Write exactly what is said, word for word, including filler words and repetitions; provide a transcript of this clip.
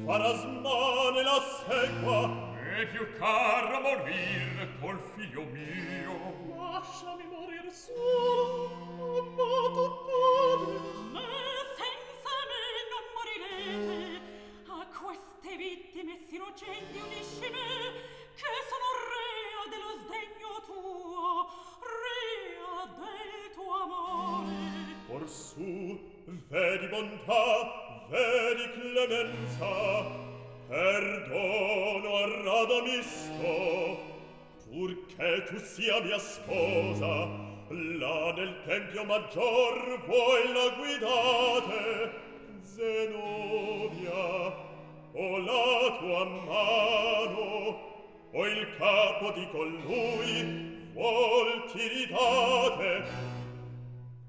Parasmane la segua. È più caro morir col figlio mio. Lasciami morir solo, amato padre. Ma senza me non morirete. A queste vittime si innocenti unisci me, che sono rea dello sdegno tuo, rea del tuo amore. Orsù, vedi bontà, vedi clemenza, perdono a Radamisto, purché tu sia mia sposa, là nel tempio maggior voi la guidate. Zenobia, o la tua mano, o il capo di colui, vuol ti ridate.